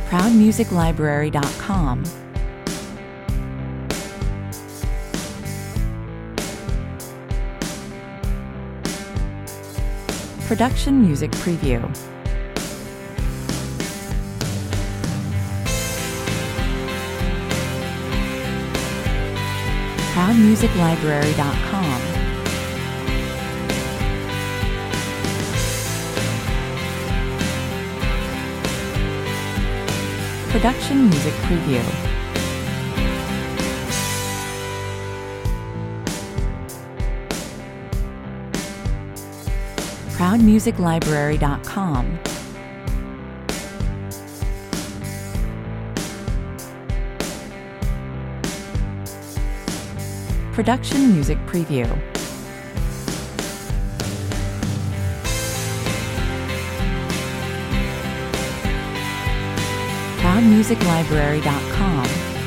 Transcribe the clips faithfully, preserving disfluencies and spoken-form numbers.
proud music library dot com, Production Music Preview, proud music library dot com, Production Music Preview, proud music library dot com, Production Music Preview, proud music library dot com,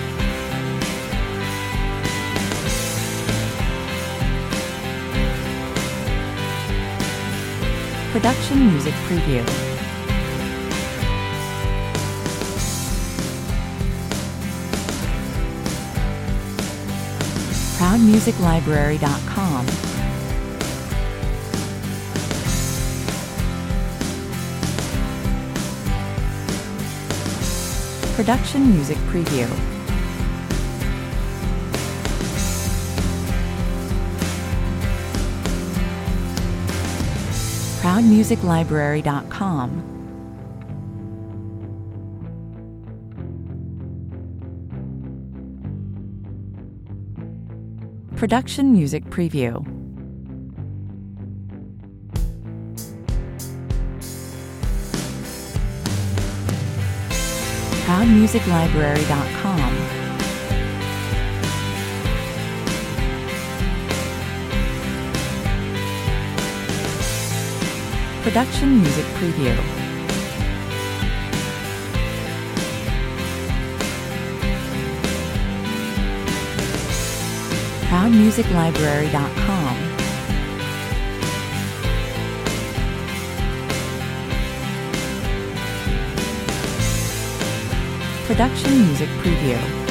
Production Music Preview, proud music library dot com, Production Music Preview, proud music library dot com, Production Music Preview, proud music library dot com, Production Music Preview, proud music library dot com, Production Music Preview.